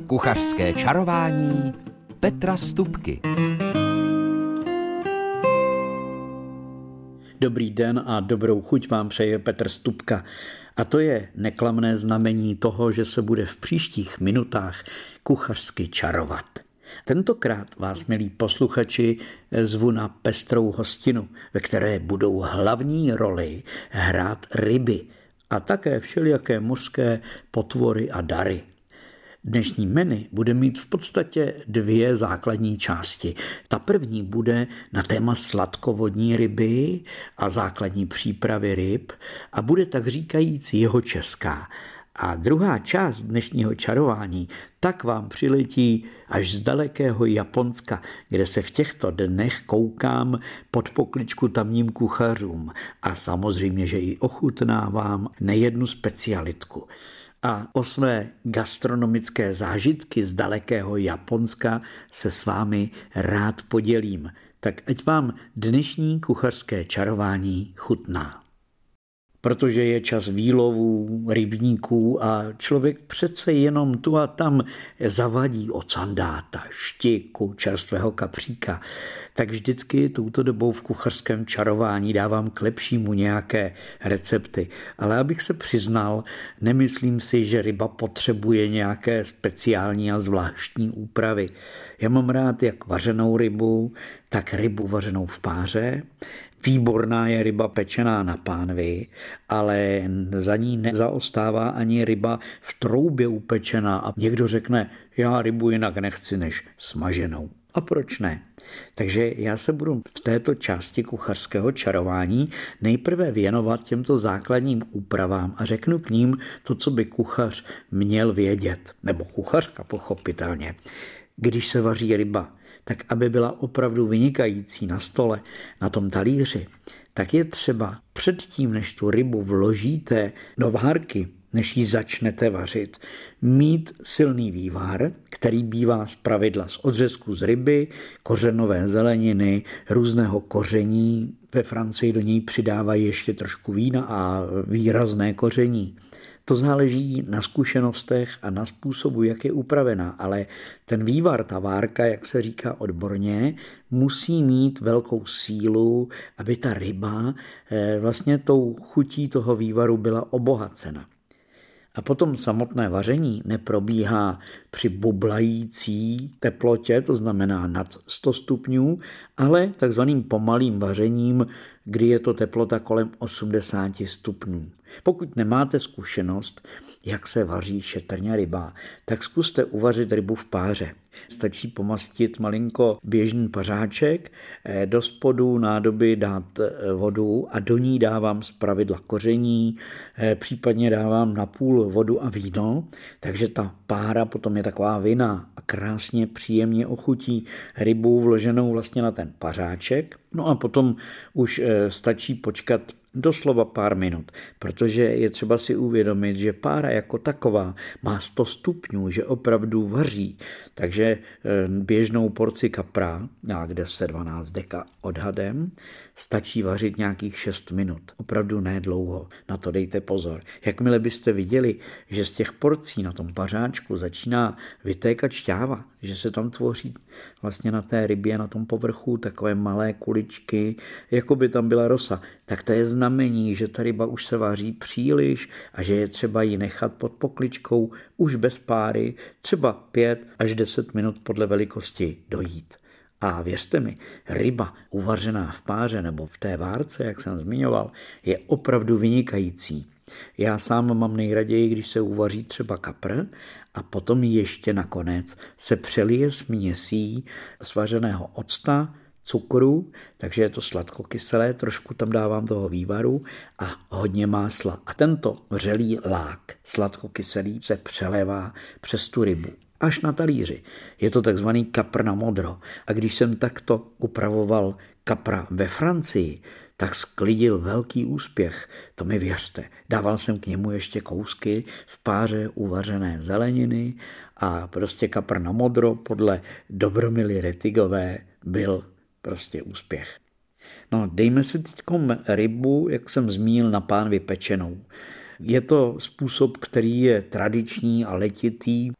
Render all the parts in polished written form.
Kuchařské čarování Petra Stupky. Dobrý den a dobrou chuť vám přeje Petr Stupka. A to je neklamné znamení toho, že se bude v příštích minutách kuchařsky čarovat. Tentokrát vás, milí posluchači, zvu na pestrou hostinu, ve které budou hlavní roli hrát ryby a také všelijaké mořské potvory a dary. Dnešní menu bude mít v podstatě dvě základní části. Ta první bude na téma sladkovodní ryby a základní přípravy ryb a bude tak říkajíc jihočeská. A druhá část dnešního čarování tak vám přiletí až z dalekého Japonska, kde se v těchto dnech koukám pod pokličku tamním kuchařům a samozřejmě, že i ochutnávám nejednu specialitku. A o své gastronomické zážitky z dalekého Japonska se s vámi rád podělím. Tak ať vám dnešní kuchařské čarování chutná. Protože je čas výlovů, rybníků a člověk přece jenom tu a tam zavadí od sandáta, štiku, čerstvého kapříka, tak vždycky touto dobou v kuchařském čarování dávám k lepšímu nějaké recepty. Ale abych se přiznal, nemyslím si, že ryba potřebuje nějaké speciální a zvláštní úpravy. Já mám rád jak vařenou rybu, tak rybu vařenou v páře. Výborná je ryba pečená na pánvi, ale za ní nezaostává ani ryba v troubě upečená a někdo řekne, já rybu jinak nechci než smaženou. A proč ne? Takže já se budu v této části kuchařského čarování nejprve věnovat těmto základním úpravám a řeknu k ním to, co by kuchař měl vědět, nebo kuchařka pochopitelně. Když se vaří ryba, tak aby byla opravdu vynikající na stole, na tom talíři, tak je třeba předtím, než tu rybu vložíte do várky, než ji začnete vařit, mít silný vývar, který bývá zpravidla z odřezku z ryby, kořenové zeleniny, různého koření. Ve Francii do něj přidávají ještě trošku vína a výrazné koření. To záleží na zkušenostech a na způsobu, jak je upravená, ale ten vývar, ta várka, jak se říká odborně, musí mít velkou sílu, aby ta ryba vlastně tou chutí toho vývaru byla obohacena. A potom samotné vaření neprobíhá při bublající teplotě, to znamená nad 100 stupňů, ale takzvaným pomalým vařením, kdy je to teplota kolem 80 stupňů. Pokud nemáte zkušenost, jak se vaří šetrně ryba, tak zkuste uvařit rybu v páře. Stačí pomastit malinko běžný pařáček, do spodu nádoby dát vodu a do ní dávám zpravidla koření, případně dávám napůl vodu a víno, takže ta pára potom je taková vinná a krásně příjemně ochutí rybu vloženou vlastně na ten pařáček. No a potom už stačí počkat doslova pár minut, protože je třeba si uvědomit, že pára jako taková má 100 stupňů, že opravdu vaří, takže běžnou porci kapra, nějak 10-12 deka odhadem, stačí vařit nějakých 6 minut. Opravdu ne dlouho, na to dejte pozor. Jakmile byste viděli, že z těch porcí na tom pařáčku začíná vytékat šťáva, že se tam tvoří vlastně na té rybě, na tom povrchu takové malé kuličky, jako by tam byla rosa, tak to je znamení, že ta ryba už se vaří příliš a že je třeba ji nechat pod pokličkou už bez páry, třeba 5 až 10 minut podle velikosti dojít. A věřte mi, ryba uvařená v páře nebo v té várce, jak jsem zmiňoval, je opravdu vynikající. Já sám mám nejraději, když se uvaří třeba kapr a potom ještě nakonec se přelije směsí svařeného octa, cukru, takže je to sladkokyselé, trošku tam dávám toho vývaru a hodně másla. A tento vřelý lák sladkokyselý se přelévá přes tu rybu až na talíři. Je to takzvaný kapr na modro. A když jsem takto upravoval kapra ve Francii, tak sklidil velký úspěch, to mi věřte. Dával jsem k němu ještě kousky v páře uvařené zeleniny a prostě kapr na modro podle Dobromily Retigové byl prostě úspěch. No, dejme si teďkom rybu, jak jsem zmínil, na pánvi pečenou. Je to způsob, který je tradiční a letitý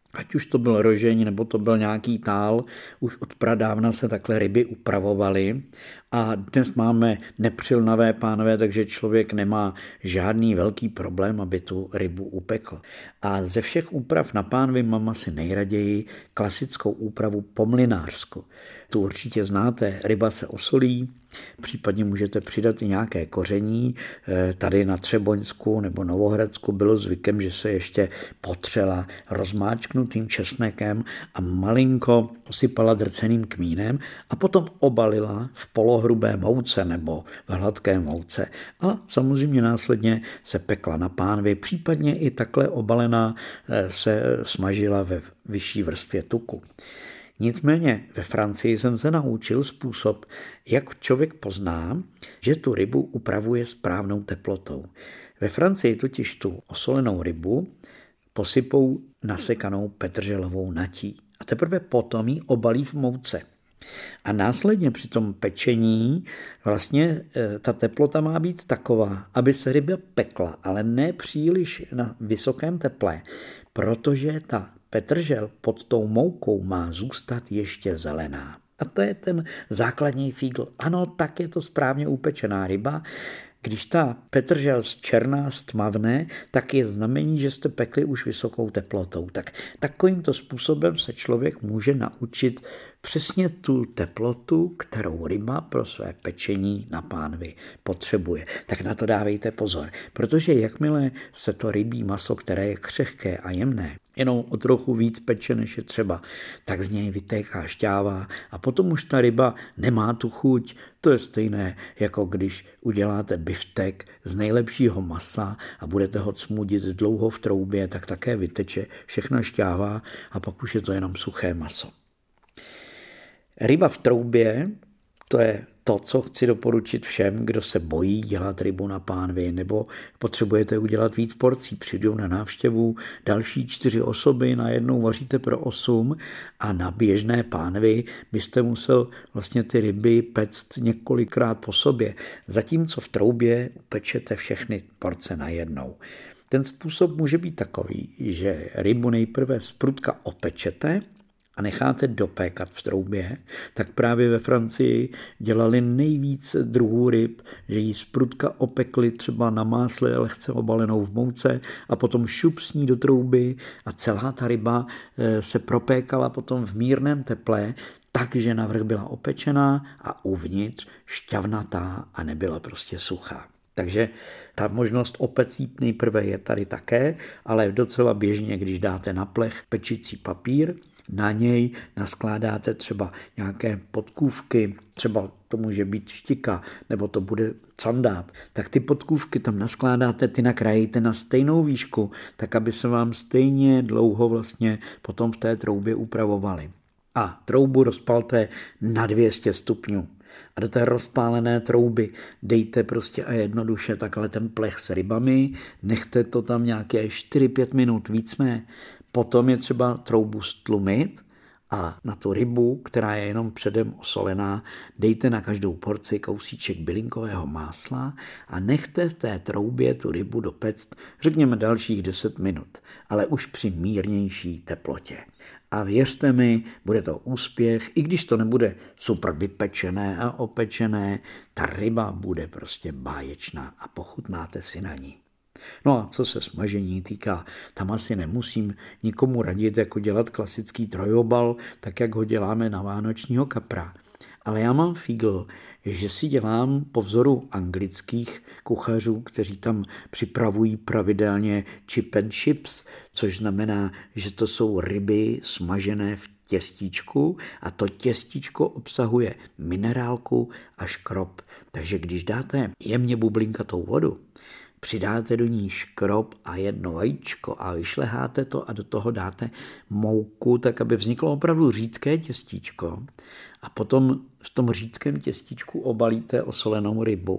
Ať už to byl rožeň, nebo to byl nějaký tál, už od pradávna se takhle ryby upravovaly a dnes máme nepřilnavé pánve, takže člověk nemá žádný velký problém, aby tu rybu upekl. A ze všech úprav na pánvi mám asi nejraději klasickou úpravu pomlynářskou. Tu určitě znáte, ryba se osolí, případně můžete přidat i nějaké koření. Tady na Třeboňsku nebo Novohradsku bylo zvykem, že se ještě potřela rozmáčknutým česnekem a malinko osypala drceným kmínem a potom obalila v polohrubé mouce nebo v hladké mouce a samozřejmě následně se pekla na pánvi, případně i takhle obalená se smažila ve vyšší vrstvě tuku. Nicméně ve Francii jsem se naučil způsob, jak člověk pozná, že tu rybu upravuje správnou teplotou. Ve Francii totiž tu osolenou rybu posypou nasekanou petrželovou natí a teprve potom ji obalí v mouce. A následně při tom pečení vlastně ta teplota má být taková, aby se ryba pekla, ale ne příliš na vysokém teple, protože ta petržel pod tou moukou má zůstat ještě zelená. A to je ten základní fígl. Ano, tak je to správně upečená ryba. Když ta petržel zčerná, stmavne, tak je znamení, že jste pekli už vysokou teplotou. Tak takovýmto způsobem se člověk může naučit přesně tu teplotu, kterou ryba pro své pečení na pánvi potřebuje. Tak na to dávejte pozor, protože jakmile se to rybí maso, které je křehké a jemné, jenom o trochu víc peče, než je třeba, tak z něj vytéká šťáva a potom už ta ryba nemá tu chuť. To je stejné, jako když uděláte biftek z nejlepšího masa a budete ho cmudit dlouho v troubě, tak také vyteče všechna šťáva a pak už je to jenom suché maso. Ryba v troubě, to je to, co chci doporučit všem, kdo se bojí dělat rybu na pánvi, nebo potřebujete udělat víc porcí, přijdou na návštěvu další 4 osoby, najednou vaříte pro 8 a na běžné pánvi byste musel vlastně ty ryby péct několikrát po sobě, zatímco v troubě upečete všechny porce najednou. Ten způsob může být takový, že rybu nejprve zprudka opečete a necháte dopékat v troubě, tak právě ve Francii dělali nejvíc druhů ryb, že ji zprudka opekli třeba na másle lehce obalenou v mouce a potom šup s ní do trouby a celá ta ryba se propékala potom v mírném teple, takže navrch byla opečená a uvnitř šťavnatá a nebyla prostě suchá. Takže ta možnost opecít nejprve je tady také, ale docela běžně, když dáte na plech pečicí papír, na něj naskládáte třeba nějaké podkůvky, třeba to může být štika, nebo to bude candát, tak ty podkůvky tam naskládáte, ty nakrájíte na stejnou výšku, tak aby se vám stejně dlouho vlastně potom v té troubě upravovaly. A troubu rozpalte na 200 stupňů. A do té rozpálené trouby dejte prostě a jednoduše takhle ten plech s rybami, nechte to tam nějaké 4-5 minut, víc ne. Potom je třeba troubu stlumit a na tu rybu, která je jenom předem osolená, dejte na každou porci kousíček bylinkového másla a nechte v té troubě tu rybu dopéct, řekněme dalších 10 minut, ale už při mírnější teplotě. A věřte mi, bude to úspěch, i když to nebude super vypečené a opečené, ta ryba bude prostě báječná a pochutnáte si na ní. No a co se smažení týká, tam asi nemusím nikomu radit, jako dělat klasický trojobal, tak jak ho děláme na vánočního kapra. Ale já mám fígl, že si dělám po vzoru anglických kuchařů, kteří tam připravují pravidelně chip and chips, což znamená, že to jsou ryby smažené v těstíčku a to těstíčko obsahuje minerálku a škrob. Takže když dáte jemně bublinkatou vodu, přidáte do ní škrob a 1 vajíčko a vyšleháte to a do toho dáte mouku, tak aby vzniklo opravdu řídké těstíčko a potom v tom řídkém těstíčku obalíte osolenou rybu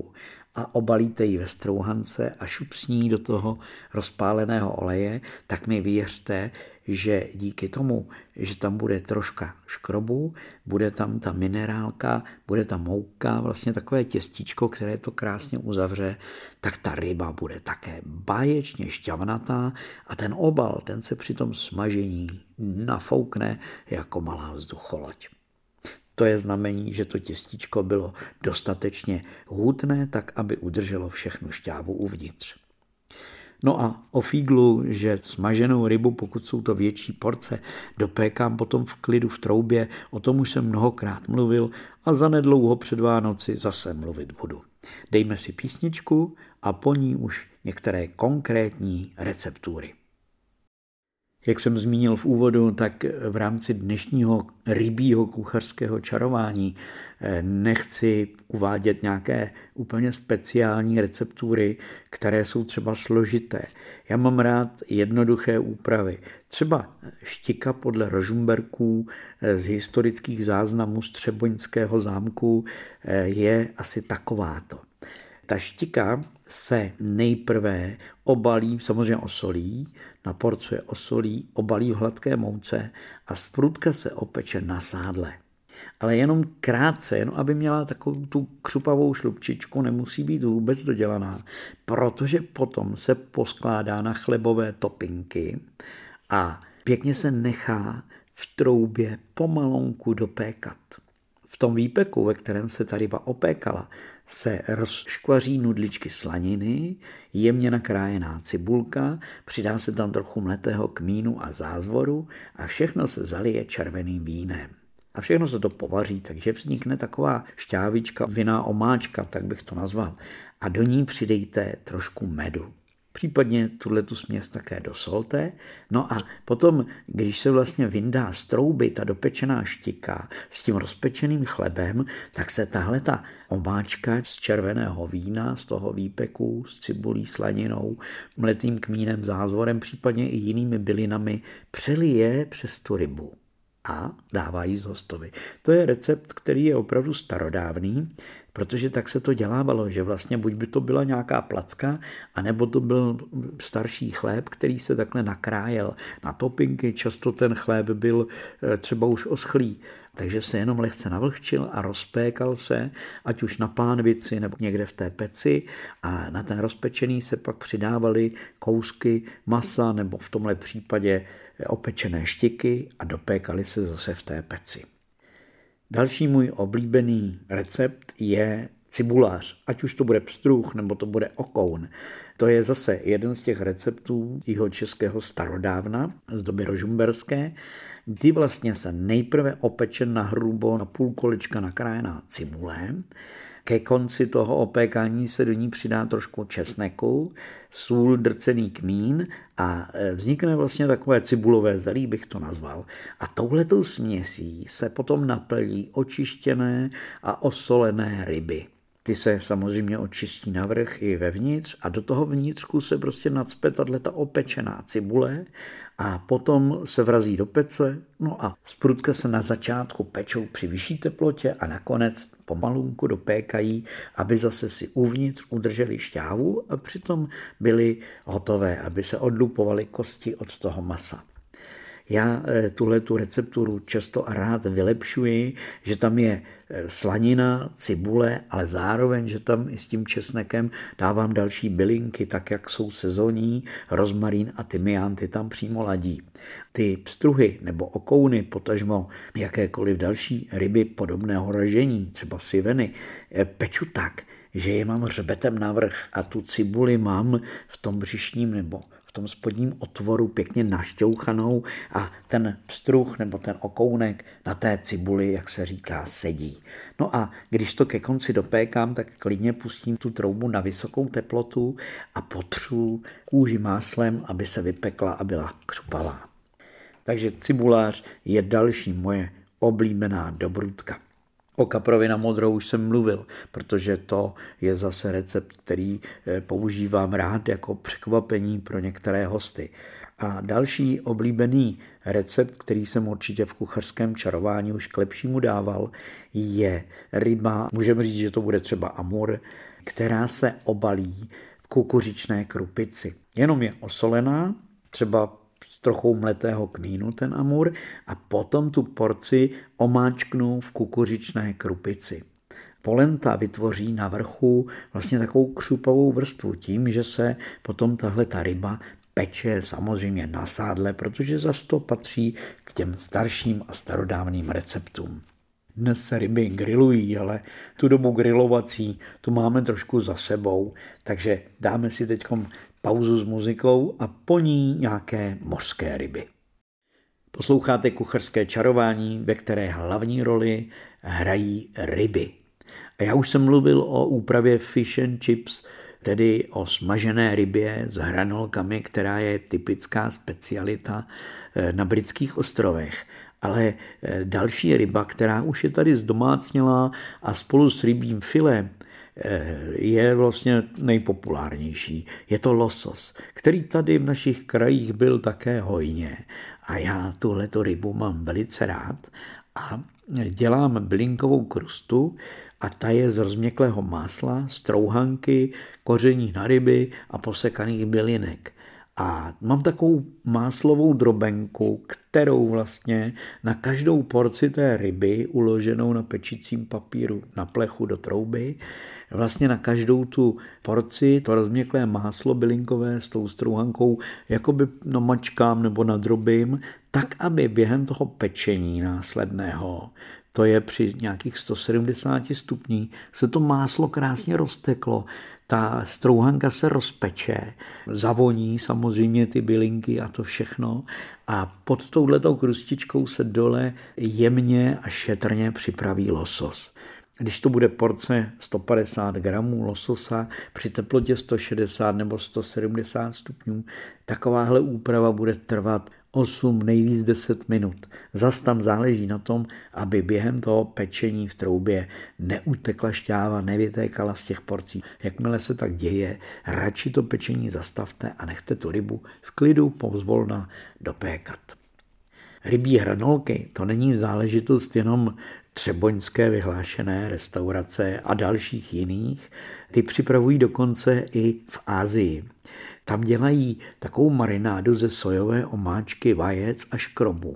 a obalíte ji ve strouhance a šup s ní do toho rozpáleného oleje, tak mi věřte, že díky tomu, že tam bude troška škrobu, bude tam ta minerálka, bude tam mouka, vlastně takové těstíčko, které to krásně uzavře, tak ta ryba bude také báječně šťavnatá a ten obal, ten se při tom smažení nafoukne jako malá vzducholoď. To je znamení, že to těstíčko bylo dostatečně hutné, tak aby udrželo všechnu šťávu uvnitř. No a o fíglu, že smaženou rybu, pokud jsou to větší porce, dopékám potom v klidu v troubě, o tom už jsem mnohokrát mluvil a zanedlouho před Vánoci zase mluvit budu. Dejme si písničku a po ní už některé konkrétní receptury. Jak jsem zmínil v úvodu, tak v rámci dnešního rybího kuchařského čarování nechci uvádět nějaké úplně speciální receptury, které jsou třeba složité. Já mám rád jednoduché úpravy. Třeba štika podle Rožmberků z historických záznamů z Třeboňského zámku je asi takováto. Ta štika se nejprve obalí, samozřejmě osolí, naporcuje osolí, obalí v hladké mouce a zprudka se opeče na sádle. Ale jenom krátce, jenom aby měla takovou tu křupavou šlupčičku, nemusí být vůbec dodělaná, protože potom se poskládá na chlebové topinky a pěkně se nechá v troubě pomalonku dopékat. V tom výpeku, ve kterém se ta ryba opékala, se rozškvaří nudličky slaniny, jemně nakrájená cibulka, přidá se tam trochu mletého kmínu a zázvoru a všechno se zalije červeným vínem. A všechno se to povaří, takže vznikne taková šťávička, vinná omáčka, tak bych to nazval. A do ní přidejte trošku medu. Případně tu směs také dosolte. No a potom, když se vlastně vyndá z trouby ta dopečená štika s tím rozpečeným chlebem, tak se tahle ta omáčka z červeného vína, z toho výpeku, s cibulí, slaninou, mletým kmínem, zázvorem, případně i jinými bylinami přelije přes tu rybu a dává jíst hostovi. To je recept, který je opravdu starodávný, protože tak se to dělávalo, že vlastně buď by to byla nějaká placka, anebo to byl starší chléb, který se takhle nakrájel na topinky. Často ten chléb byl třeba už oschlý, takže se jenom lehce navlhčil a rozpékal se, ať už na pánvici nebo někde v té peci, a na ten rozpečený se pak přidávaly kousky masa nebo v tomhle případě opečené štiky a dopékaly se zase v té peci. Další můj oblíbený recept je cibulář, ať už to bude pstruh nebo to bude okoun. To je zase jeden z těch receptů jihočeského starodávna z doby rožmberské, kdy vlastně se nejprve opeče na hrubo na půl kolečka nakrájená cibule. Ke konci toho opékání se do ní přidá trošku česneku, sůl, drcený kmín a vznikne vlastně takové cibulové zelí, bych to nazval. A touhletou směsí se potom naplní očištěné a osolené ryby. Ty se samozřejmě očistí navrch i vevnitř a do toho vnitřku se prostě nacpe tato opečená cibule a potom se vrazí do pece, no a zprudka se na začátku pečou při vyšší teplotě a nakonec pomalunku dopékají, aby zase si uvnitř udrželi šťávu a přitom byly hotové, aby se odlupovaly kosti od toho masa. Já tuhletu recepturu často a rád vylepšuji, že tam je slanina, cibule, ale zároveň, že tam i s tím česnekem dávám další bylinky, tak jak jsou sezónní, rozmarín a tymián, ty tam přímo ladí. Ty pstruhy nebo okouny, potažmo jakékoliv další ryby podobného ražení, třeba siveny, peču tak, že je mám hřbetem navrch a tu cibuli mám v tom břišním nebo v tom spodním otvoru pěkně našťouchanou a ten pstruh nebo ten okounek na té cibuli, jak se říká, sedí. No a když to ke konci dopékám, tak klidně pustím tu troubu na vysokou teplotu a potřu kůži máslem, aby se vypekla a byla křupavá. Takže cibulář je další moje oblíbená dobrutka. O kaprovi na modrou už jsem mluvil, protože to je zase recept, který používám rád jako překvapení pro některé hosty. A další oblíbený recept, který jsem určitě v kuchařském čarování už k lepšímu dával, je ryba, můžeme říct, že to bude třeba amur, která se obalí v kukuřičné krupici. Jenom je osolená, třeba s trochou mletého kmínu ten amur, a potom tu porci omáčknu v kukuřičné krupici. Polenta vytvoří na vrchu vlastně takovou křupavou vrstvu tím, že se potom tahle ta ryba peče samozřejmě na sádle, protože zas to patří k těm starším a starodávným receptům. Dnes se ryby grilují, ale tu dobu grilovací tu máme trošku za sebou, takže dáme si teď pauzu s muzikou a po ní nějaké mořské ryby. Posloucháte Kuchařské čarování, ve které hlavní roli hrají ryby. A já už jsem mluvil o úpravě fish and chips, tedy o smažené rybě s hranolkami, která je typická specialita na Britských ostrovech. Ale další ryba, která už je tady zdomácnělá a spolu s rybím filé je vlastně nejpopulárnější. Je to losos, který tady v našich krajích byl také hojně. A já tuhleto rybu mám velice rád a dělám bylinkovou krustu a ta je z rozměklého másla, strouhanky, koření na ryby a posekaných bylinek. A mám takovou máslovou drobenku, kterou vlastně na každou porci té ryby uloženou na pečícím papíru na plechu do trouby, vlastně na každou tu porci to rozměklé máslo bylinkové s tou strouhankou jakoby namačkám nebo nadrobím, tak aby během toho pečení následného, to je při nějakých 170 stupních, se to máslo krásně rozteklo, ta strouhanka se rozpeče, zavoní samozřejmě ty bylinky a to všechno a pod touhletou krustičkou se dole jemně a šetrně připraví losos. Když to bude porce 150 gramů lososa při teplotě 160 nebo 170 stupňů, takováhle úprava bude trvat 8, nejvíc 10 minut. Zas tam záleží na tom, aby během toho pečení v troubě neutekla šťáva, nevytékala z těch porcí. Jakmile se tak děje, radši to pečení zastavte a nechte tu rybu v klidu pozvolna dopékat. Rybí hranolky, to není záležitost jenom třeboňské vyhlášené restaurace a dalších jiných. Ty připravují dokonce i v Asii. Tam dělají takovou marinádu ze sojové omáčky, vajec a škrobu.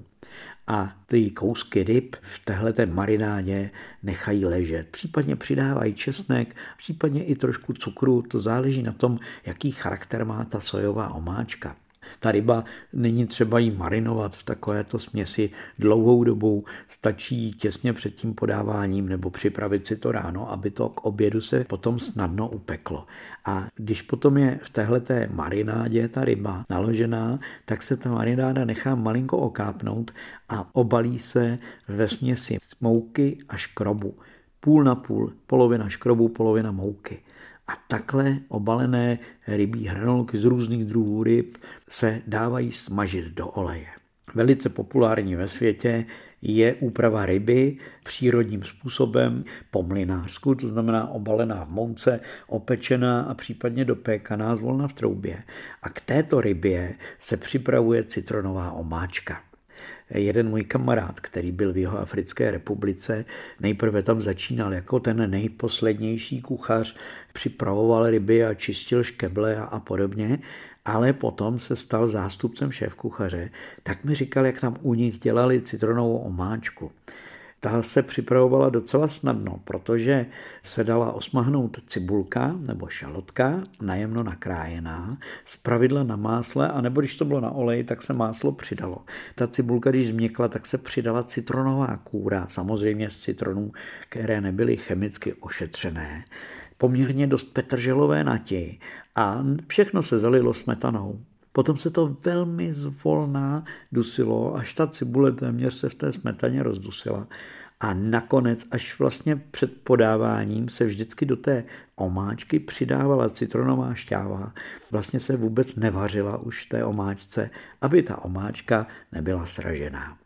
A ty kousky ryb v téhleté marinádě nechají ležet. Případně přidávají česnek, případně i trošku cukru, to záleží na tom, jaký charakter má ta sojová omáčka. Ta ryba není třeba jí marinovat v takovéto směsi dlouhou dobu, stačí těsně před tím podáváním nebo připravit si to ráno, aby to k obědu se potom snadno upeklo. A když potom je v téhleté marinádě ta ryba naložená, tak se ta marináda nechá malinko okápnout a obalí se ve směsi mouky a škrobu. Půl na půl, polovina škrobu, polovina mouky. A takhle obalené rybí hranolky z různých druhů ryb se dávají smažit do oleje. Velice populární ve světě je úprava ryby přírodním způsobem po mlynářsku, to znamená obalená v mouce, opečená a případně dopékaná zvolna v troubě. A k této rybě se připravuje citronová omáčka. Jeden můj kamarád, který byl v Jihoafrické republice, nejprve tam začínal jako ten nejposlednější kuchař, připravoval ryby a čistil škeble a podobně, ale potom se stal zástupcem šéfkuchaře, tak mi říkal, jak tam u nich dělali citronovou omáčku. Ta se připravovala docela snadno, protože se dala osmahnout cibulka nebo šalotka, najemno nakrájená, zpravidla na másle, anebo když to bylo na oleji, tak se máslo přidalo. Ta cibulka, když změkla, tak se přidala citronová kůra, samozřejmě z citronů, které nebyly chemicky ošetřené, poměrně dost petrželové nati a všechno se zalilo smetanou. Potom se to velmi zvolna dusilo, až ta cibule téměř se v té smetaně rozdusila. A nakonec, až vlastně před podáváním se vždycky do té omáčky přidávala citronová šťáva. Vlastně se vůbec nevařila už v té omáčce, aby ta omáčka nebyla sražená.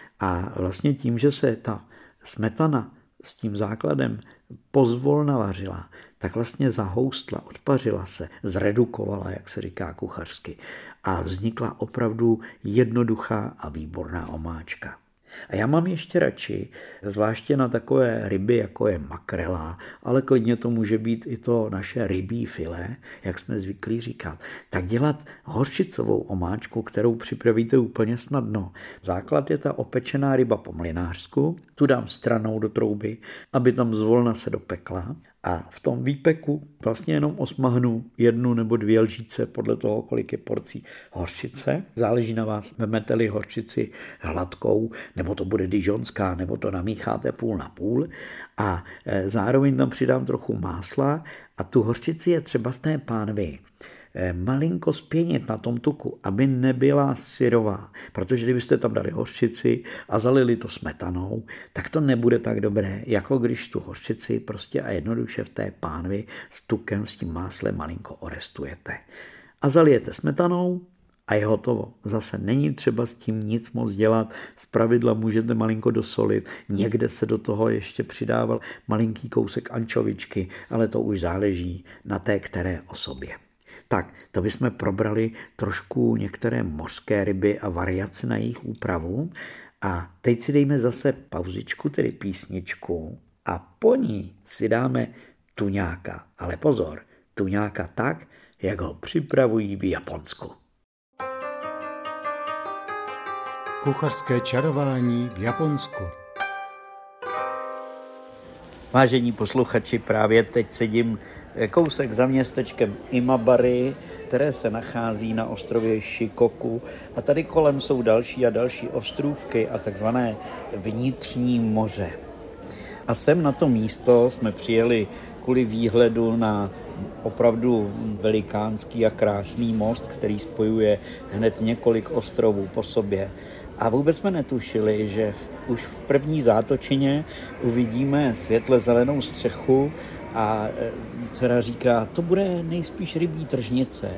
A vlastně tím, že se ta smetana s tím základem pozvolna vařila, tak vlastně zahoustla, odpařila se, zredukovala, jak se říká kuchařsky, a vznikla opravdu jednoduchá a výborná omáčka. A já mám ještě radši, zvláště na takové ryby, jako je makrela, ale klidně to může být i to naše rybí filé, jak jsme zvyklí říkat, tak dělat hořčicovou omáčku, kterou připravíte úplně snadno. Základ je ta opečená ryba po mlynářsku, tu dám stranou do trouby, aby tam zvolna se dopekla. A v tom výpeku vlastně jenom osmahnu 1 nebo 2 lžíce podle toho, kolik je porcí hořčice. Záleží na vás, vemete-li hořčici hladkou, nebo to bude dijonská, nebo to namícháte půl na půl. A zároveň tam přidám trochu másla a tu hořčici je třeba v té pánvi malinko spěnit na tom tuku, aby nebyla syrová, protože kdybyste tam dali hořčici a zalili to smetanou, tak to nebude tak dobré, jako když tu hořčici prostě a jednoduše v té pánvi s tukem, s tím máslem malinko orestujete. A zalijete smetanou a je hotovo. Zase není třeba s tím nic moc dělat, zpravidla můžete malinko dosolit, někde se do toho ještě přidával malinký kousek ančovičky, ale to už záleží na té které osobě. Tak, to bychom probrali trošku některé mořské ryby a variace na jejich úpravu. A teď si dejme zase pauzičku, tedy písničku, a po ní si dáme tuňáka. Ale pozor, tuňáka tak, jak ho připravují v Japonsku. Kuchařské čarování v Japonsku. Vážení posluchači, právě teď sedím kousek za městečkem Imabari, které se nachází na ostrově Shikoku. A tady kolem jsou další a další ostrůvky a takzvané vnitřní moře. A sem na to místo jsme přijeli kvůli výhledu na opravdu velikánský a krásný most, který spojuje hned několik ostrovů po sobě. A vůbec jsme netušili, že už v první zátočině uvidíme světle zelenou střechu a dcera říká, to bude nejspíš rybí tržnice.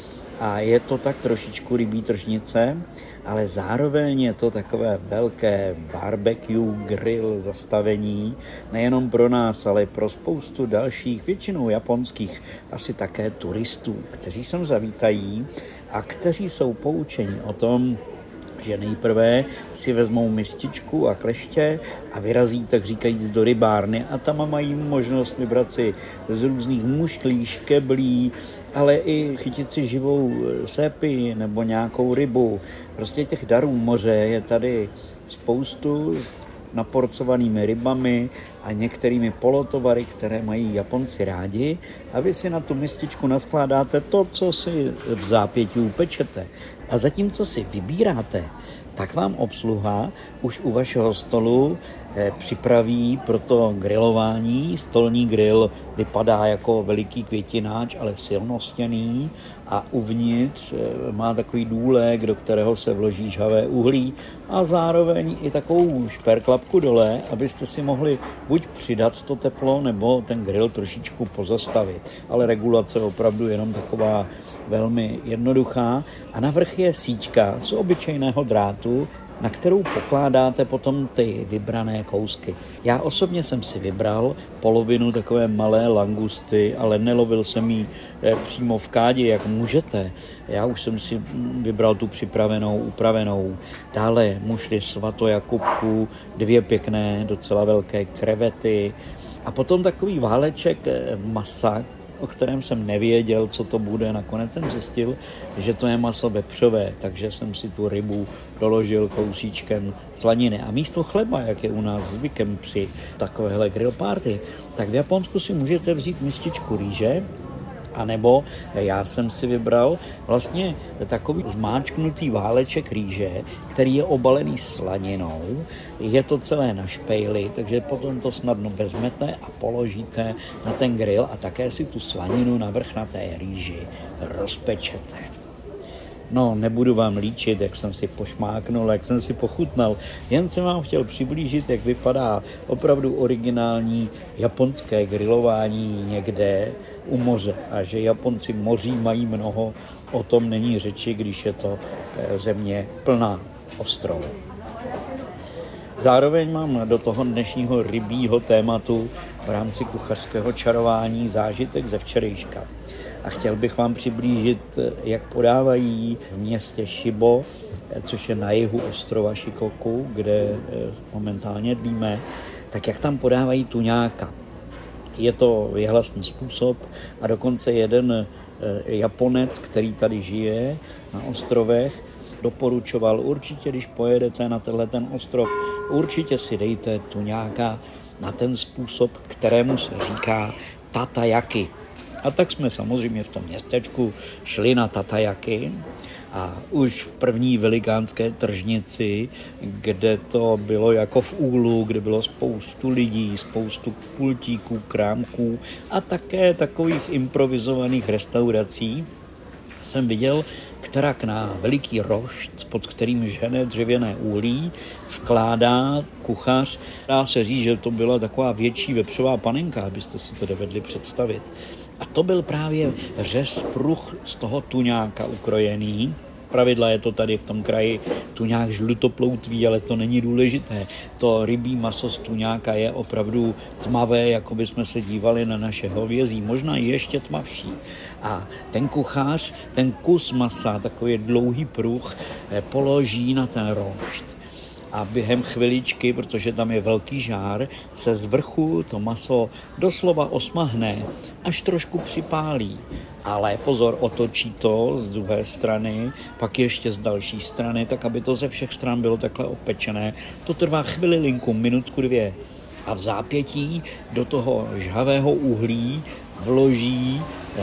A je to tak trošičku rybí tržnice, ale zároveň je to takové velké barbecue grill zastavení, nejenom pro nás, ale pro spoustu dalších, většinou japonských, asi také turistů, kteří sem zavítají a kteří jsou poučeni o tom, že nejprve si vezmou mističku a kleště a vyrazí, tak říkajíc, do rybárny a tam mají možnost vybrat si z různých mušlí, škeblí, ale i chytit si živou sépi nebo nějakou rybu. Prostě těch darů moře je tady spoustu s naporcovanými rybami a některými polotovary, které mají Japonci rádi, a vy si na tu mističku naskládáte to, co si v zápětí upečete. A zatímco si vybíráte, tak vám obsluha už u vašeho stolu připraví pro to grilování. Stolní grill vypadá jako veliký květináč, ale silnostěný, a uvnitř má takový důlek, do kterého se vloží žhavé uhlí a zároveň i takovou šperklapku dole, abyste si mohli buď přidat to teplo, nebo ten grill trošičku pozastavit. Ale regulace je opravdu jenom taková velmi jednoduchá. A navrch je síťka z obyčejného drátu, na kterou pokládáte potom ty vybrané kousky. Já osobně jsem si vybral polovinu takové malé langusty, ale nelovil jsem ji přímo v kádě, jak můžete. Já už jsem si vybral tu připravenou, upravenou. Dále mušli svatojakubku, 2 pěkné, docela velké krevety a potom takový váleček masa, o kterém jsem nevěděl, co to bude. Nakonec jsem zjistil, že to je maso vepřové, takže jsem si tu rybu doložil kousíčkem slaniny. A místo chleba, jak je u nás zvykem při takovéhle grill party, tak v Japonsku si můžete vzít mističku rýže, a nebo já jsem si vybral vlastně takový zmáčknutý váleček rýže, který je obalený slaninou. Je to celé na špejli, takže potom to snadno vezmete a položíte na ten grill a také si tu slaninu navrch na té rýži rozpečete. No, nebudu vám líčit, jak jsem si pošmáknul, jak jsem si pochutnal, jen jsem vám chtěl přiblížit, jak vypadá opravdu originální japonské grilování někde u moře. A že Japonci moří mají mnoho, o tom není řeči, když je to země plná ostrovů. Zároveň mám do toho dnešního rybího tématu v rámci kuchařského čarování zážitek ze včerejška. a chtěl bych vám přiblížit, jak podávají v městě Shibo, což je na jihu ostrova Shikoku, kde momentálně dlíme, tak jak tam podávají tuňáka. Je to věhlasný způsob a dokonce jeden Japonec, který tady žije na ostrovech, doporučoval určitě, když pojedete na ten ostrov, určitě si dejte tuňáka na ten způsob, kterému se říká tatayaki. A tak jsme samozřejmě v tom městečku šli na tatayaki a už v první velikánské tržnici, kde to bylo jako v úlu, kde bylo spoustu lidí, spoustu pultíků, krámků a také takových improvizovaných restaurací, jsem viděl kterak na veliký rošt, pod kterým žene dřevěné uhlí, vkládá kuchař. Dá se říct, že to byla taková větší vepřová panenka, abyste si to dovedli představit. A to byl právě řez pruh z toho tuňáka ukrojený. Pravidla je to tady v tom kraji tuňák žlutoploutví, ale to není důležité. To rybí maso z tuňáka je opravdu tmavé, jako by jsme se dívali na naše hovězí, možná ještě tmavší. A ten kuchař, ten kus masa, takový dlouhý pruh, položí na ten rošt. A během chviličky, protože tam je velký žár, se z vrchu to maso doslova osmahne, až trošku připálí. Ale pozor, otočí to z druhé strany, pak ještě z další strany, tak aby to ze všech stran bylo takhle opečené. To trvá chvilinku, minutku, 2. A v zápětí do toho žhavého uhlí vloží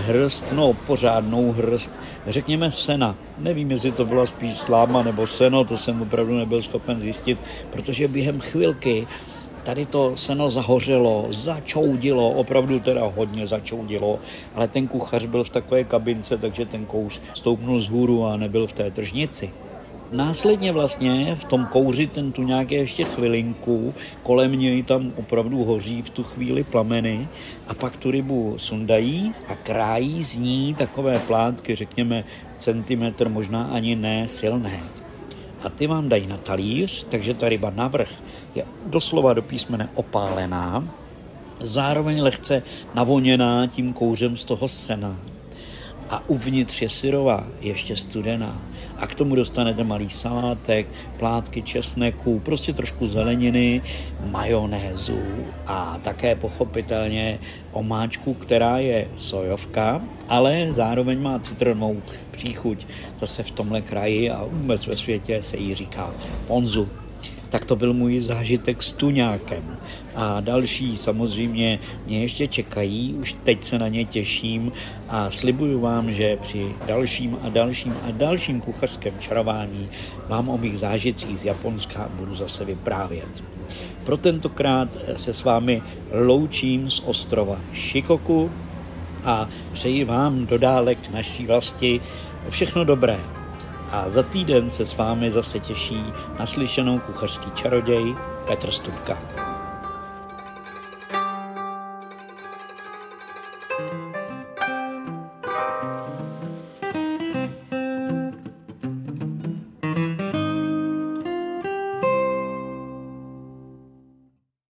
pořádnou hrst, řekněme sena. Nevím, jestli to byla spíš sláma nebo seno, to jsem opravdu nebyl schopen zjistit, protože během chvilky tady to seno zahořelo, začoudilo, opravdu teda hodně začoudilo, ale ten kuchař byl v takové kabince, takže ten kouř stoupnul vzhůru a nebyl v té tržnici. Následně vlastně v tom kouři ten tuňák je ještě chvilinku, kolem něj tam opravdu hoří v tu chvíli plameny a pak tu rybu sundají a krájí z ní takové plátky, řekněme centimetr, možná ani ne silné. A ty vám dají na talíř, takže ta ryba navrch je doslova do písmene opálená, zároveň lehce navoněná tím kouřem z toho sena. A uvnitř je syrová, ještě studená. A k tomu dostanete malý salátek, plátky česneku, prostě trošku zeleniny, majonézu a také pochopitelně omáčku, která je sojovka, ale zároveň má citronovou příchuť. To se v tomhle kraji a vůbec ve světě se jí říká ponzu. Tak to byl můj zážitek s tuňákem. A další samozřejmě mě ještě čekají, už teď se na ně těším a slibuju vám, že při dalším kuchařském čarování vám o mých zážitcích z Japonska budu zase vyprávět. Pro tentokrát se s vámi loučím z ostrova Shikoku a přeji vám do dálek naší vlasti všechno dobré. A za týden se s vámi zase těší naslyšenou kuchařský čaroděj Petr Stupka.